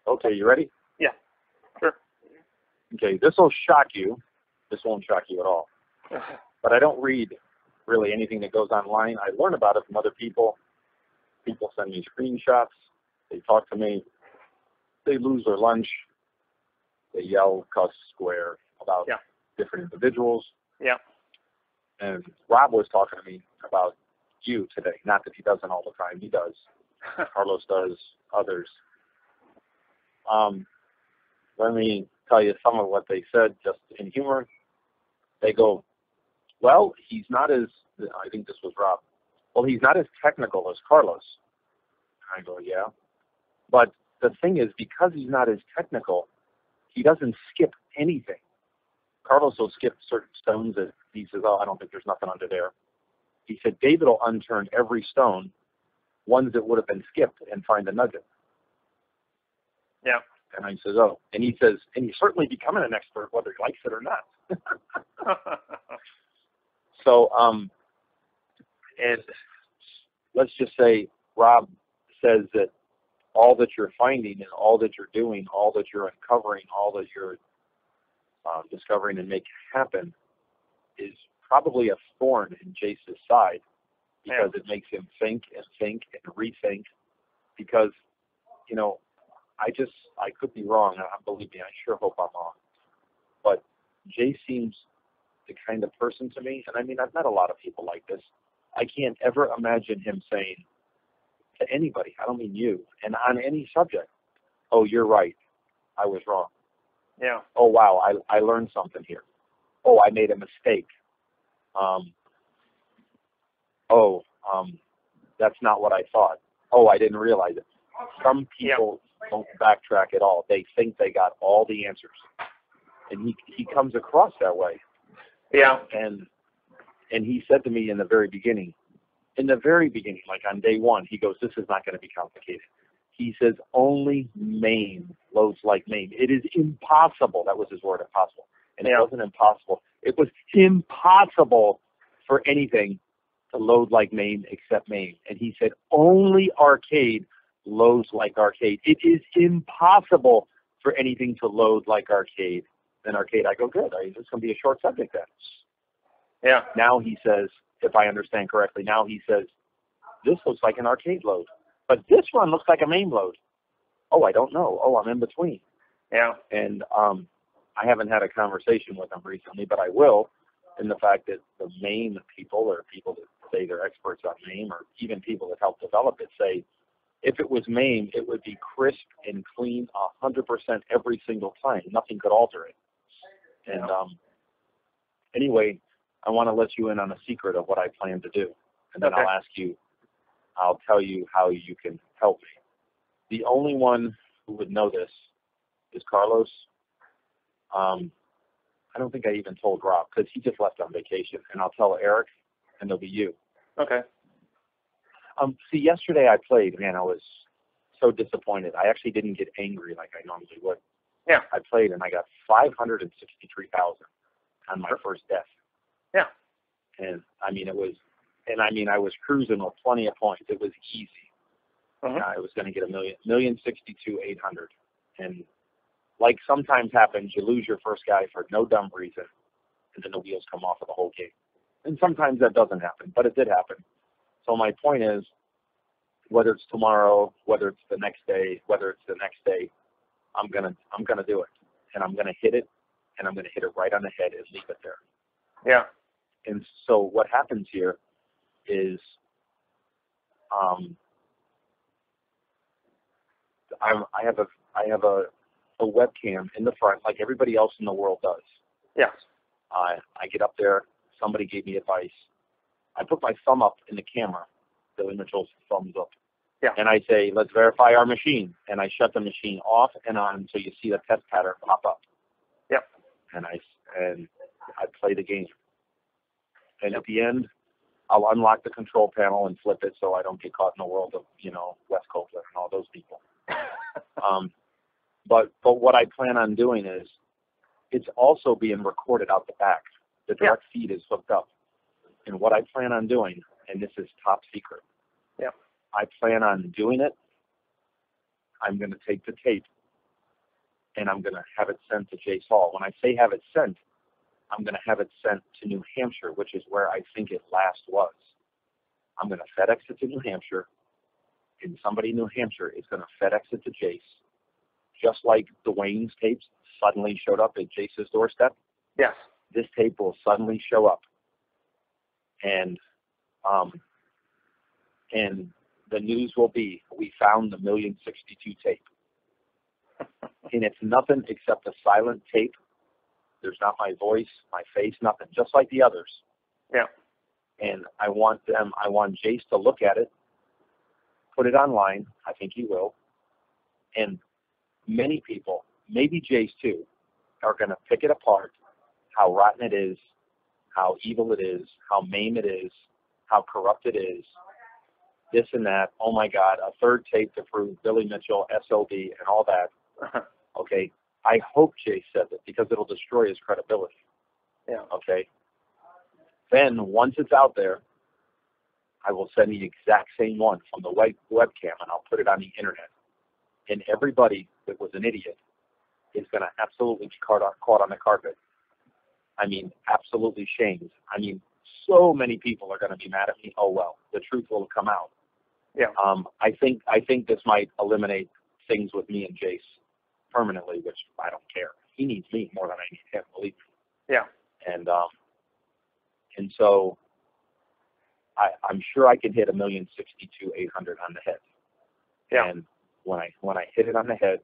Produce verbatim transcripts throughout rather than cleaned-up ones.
Okay, you ready? Yeah, sure. Okay, this will shock you. This won't shock you at all. But I don't read really anything that goes online. I learn about it from other people. People send me screenshots. They talk to me. They lose their lunch. They yell, cuss, swear about Yeah. different individuals. Yeah. And Rob was talking to me about you today. Not that he doesn't all the time. He does. Carlos does. Others. Um, let me tell you some of what they said just in humor. They go, well, he's not as, I think this was Rob, well, he's not as technical as Carlos. I go, yeah. But the thing is, because he's not as technical, he doesn't skip anything. Carlos will skip certain stones that he says, oh, I don't think there's nothing under there. He said David will unturn every stone, ones that would have been skipped, and find a nugget. Yeah. And I says, oh. And he says, and he's certainly becoming an expert whether he likes it or not. So, um, and let's just say Rob says that all that you're finding and all that you're doing, all that you're uncovering, all that you're uh, discovering and making happen is probably a thorn in Jace's side because Yeah. it makes him think and think and rethink because, you know, I just, I could be wrong. I, believe me, I sure hope I'm wrong. But Jace seems the kind of person to me, and I mean, I've met a lot of people like this. I can't ever imagine him saying to anybody, I don't mean you, and on any subject, oh, you're right, I was wrong. Yeah. Oh, wow, I, I learned something here. Oh, I made a mistake. Um, oh, um, that's not what I thought. Oh, I didn't realize it. Some people yeah. don't backtrack at all. They think they got all the answers. And he, he comes across that way. Yeah. And and he said to me in the very beginning, in the very beginning, like on day one, he goes, this is not going to be complicated. He says, only MAME loads like MAME. It is impossible. That was his word, impossible. And yeah. it wasn't impossible. It was impossible for anything to load like MAME except MAME. And he said, only Arcade loads like Arcade. It is impossible for anything to load like Arcade. Then Arcade, I go, good. It's going to be a short subject then. Yeah. Now he says, if I understand correctly, now he says, this looks like an Arcade load. But this one looks like a MAME load. Oh, I don't know. Oh, I'm in between. Yeah. And um, I haven't had a conversation with him recently, but I will, in the fact that the MAME people, or people that say they're experts on MAME, or even people that help develop it, say, if it was MAME, it would be crisp and clean one hundred percent every single time. Nothing could alter it. And um, anyway, I want to let you in on a secret of what I plan to do. And then okay. I'll ask you, I'll tell you how you can help me. The only one who would know this is Carlos. Um, I don't think I even told Rob because he just left on vacation. And I'll tell Eric, and there'll be you. Okay. Um, see, yesterday I played. Man, I was so disappointed. I actually didn't get angry like I normally would. Yeah. I played, and I got five hundred sixty-three thousand on my first death. Yeah. And, I mean, it was, and I mean, I was cruising with plenty of points. It was easy. Uh-huh. I was going to get a million, million sixty-two, eight hundred. And like sometimes happens, you lose your first guy for no dumb reason, and then the wheels come off of the whole game. And sometimes that doesn't happen, but it did happen. So my point is, whether it's tomorrow, whether it's the next day, whether it's the next day, I'm gonna, I'm gonna do it, and I'm gonna hit it, and I'm gonna hit it right on the head and leave it there. Yeah. And so what happens here is, um, I'm, I have a, I have a, a webcam in the front, like everybody else in the world does. Yes. Uh, I get up there. Somebody gave me advice. I put my thumb up in the camera, Billy Mitchell's thumbs up. Yeah. And I say, let's verify our machine. And I shut the machine off and on so you see the test pattern pop up. Yep. And I, and I play the game. And yep. at the end, I'll unlock the control panel and flip it so I don't get caught in the world of, you know, Wes Copeland and all those people. um, but but what I plan on doing is it's also being recorded out the back. The direct yeah. feed is hooked up. And what I plan on doing, and this is top secret, yeah. I plan on doing it. I'm going to take the tape and I'm going to have it sent to Jace Hall. When I say have it sent, I'm going to have it sent to New Hampshire, which is where I think it last was. I'm going to FedEx it to New Hampshire, and somebody in New Hampshire is going to FedEx it to Jace, just like Dwayne's tapes suddenly showed up at Jace's doorstep. Yes. This tape will suddenly show up, and um, and the news will be, we found the Million sixty-two tape. And it's nothing except a silent tape. There's not my voice, my face, nothing, just like the others. Yeah. And I want them, I want Jace to look at it, put it online. I think he will. And many people, maybe Jace too, are going to pick it apart, how rotten it is, how evil it is, how maim it is, how corrupt it is, this and that. Oh my God, a third tape to prove Billy Mitchell, S O B, and all that. Okay, I hope Jace says it because it'll destroy his credibility. Yeah. Okay. Then once it's out there, I will send the exact same one from the web webcam, and I'll put it on the internet. And everybody that was an idiot is going to absolutely be caught on, caught on the carpet. I mean, absolutely shamed. I mean, so many people are going to be mad at me. Oh well, the truth will come out. Yeah. Um, I think I think this might eliminate things with me and Jace permanently, which I don't care. He needs me more than I need him, believe me. Yeah. And um, and so I, I'm sure I can hit a million sixty-two eight hundred on the head. Yeah. And when I when I hit it on the head,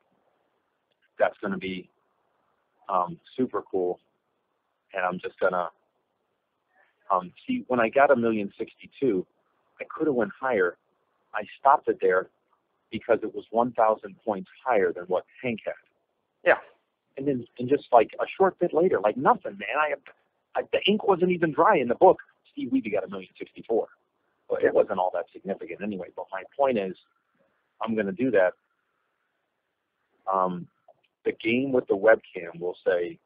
that's going to be um, super cool. And I'm just gonna um, see when I got a million sixty-two, I could have went higher. I stopped it there because it was one thousand points higher than what Hank had. Yeah. And then, and just like a short bit later, like nothing, man. I, I the ink wasn't even dry in the book. Steve Wiebe got a million sixty-four. But Yeah. it wasn't all that significant anyway. But my point is, I'm going to do that. Um, the game with the webcam will say,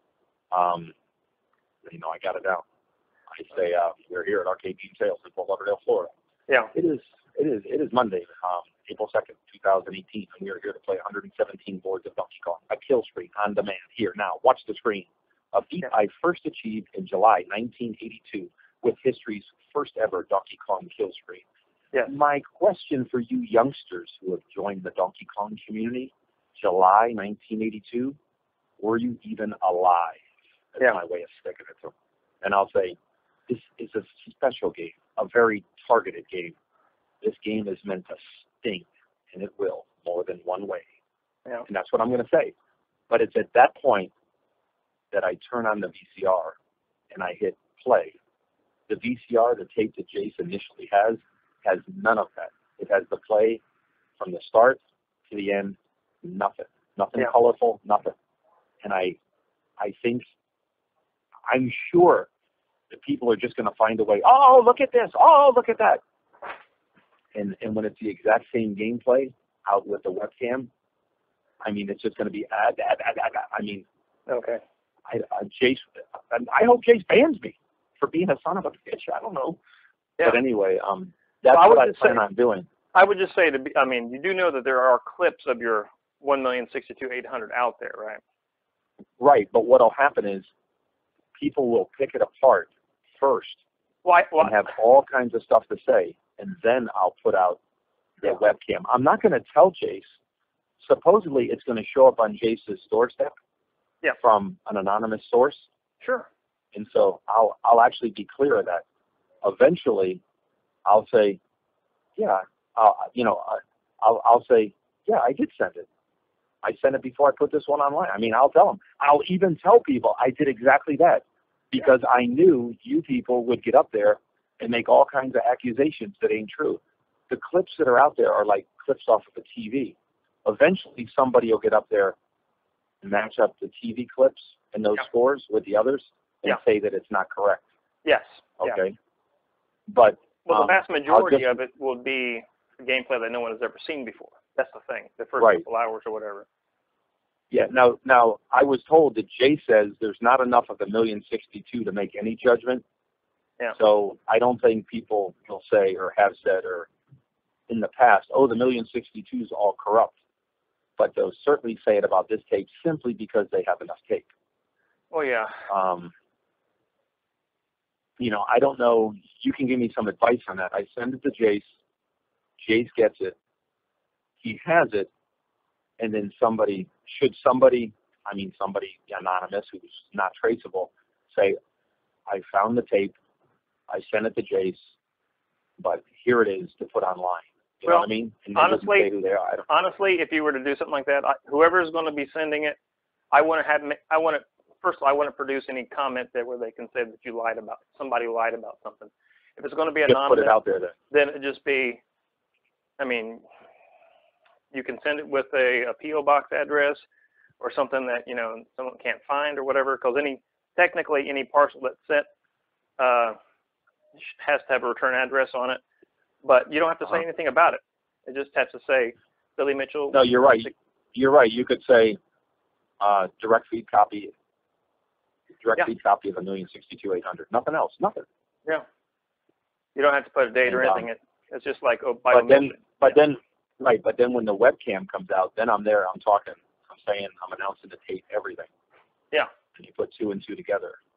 um, you know, I got it down. I say, uh, we're here at Arcade Beam Sales in Fort Lauderdale, Florida. Yeah. It is, it is, it is Monday, um, April second, two thousand eighteen, and we are here to play one hundred seventeen boards of Donkey Kong, a kill screen on demand. Here, now, watch the screen. A feat Yeah. I first achieved in July nineteen eighty-two with history's first ever Donkey Kong kill screen. Yes. My question for you youngsters who have joined the Donkey Kong community, July nineteen eighty-two, were you even alive? That's Yeah. my way of sticking it to them. And I'll say, this is a special game, a very targeted game. This game is meant to sting, and it will, more than one way. Yeah. And that's what I'm going to say. But it's at that point that I turn on the V C R and I hit play. The V C R, the tape that Jace initially has, has none of that. It has the play from the start to the end, nothing. Nothing Yeah. colorful, nothing. And I I think, I'm sure that people are just going to find a way, oh, look at this, oh, look at that. And and when it's the exact same gameplay out with the webcam, I mean, it's just going to be, ad, ad, ad, ad, ad. I mean, Okay. I, I, Jace, I hope Jace bans me for being a son of a bitch. I don't know. Yeah. But anyway, um, that's Well, I would what I just plan say- on doing. I would just say to be, I mean, you do know that there are clips of your one million sixty-two eight hundred out there, right? Right, but what will happen is people will pick it apart first Well, I, well and have all kinds of stuff to say, and then I'll put out the Yeah. webcam. I'm not going to tell Jace. Supposedly, it's going to show up on Jace's doorstep Yeah. from an anonymous source, sure. and so I'll I'll actually be clear of that. Eventually, I'll say, yeah, I'll, you know, I'll I'll say, yeah, I did send it. I sent it before I put this one online. I mean, I'll tell them. I'll even tell people I did exactly that because I knew you people would get up there and make all kinds of accusations that ain't true. The clips that are out there are like clips off of a T V. Eventually, somebody will get up there and match up the T V clips and those Yeah. scores with the others and Yeah. say that it's not correct. Yes. Yeah. Okay? But Well, um, the vast majority just- of it will be gameplay that no one has ever seen before. That's the thing. The first Right. couple hours or whatever. yeah, now, now I was told that Jay says there's not enough of the million sixty-two to make any judgment. Yeah. So I don't think people will say or have said or in the past, oh, the million sixty-two is all corrupt. but they'll certainly say it about this tape simply because they have enough tape. Oh yeah. Um, you know, I don't know. You can give me some advice on that. I send it to Jace. Jace gets it. He has it, and then somebody, should somebody, I mean somebody anonymous who's not traceable, say, I found the tape, I sent it to Jace, but here it is to put online. You well, know what I mean? And honestly, say who they are. I don't, honestly, if you were to do something like that, I, whoever is going to be sending it, I want to have, I want to, first of all, I want to produce any comment there where they can say that you lied about, somebody lied about something. If it's going to be just anonymous, put it out there then. then it just be, I mean, you can send it with a, a P O box address or something that, you know, someone can't find or whatever, because any, technically any parcel that's sent uh, has to have a return address on it. But you don't have to say uh-huh. anything about it. It just has to say Billy Mitchell. No, you're right. You're right. You could say uh, direct feed copy, direct yeah. feed copy of a million sixty-two eight hundred. Nothing else. Nothing. Yeah. You don't have to put a date and, or anything. Um, it, it's just like, oh, by but then, but yeah. then, right. But then when the webcam comes out, then I'm there. I'm talking. I'm saying. I'm announcing the tape. Everything. Yeah. And you put two and two together.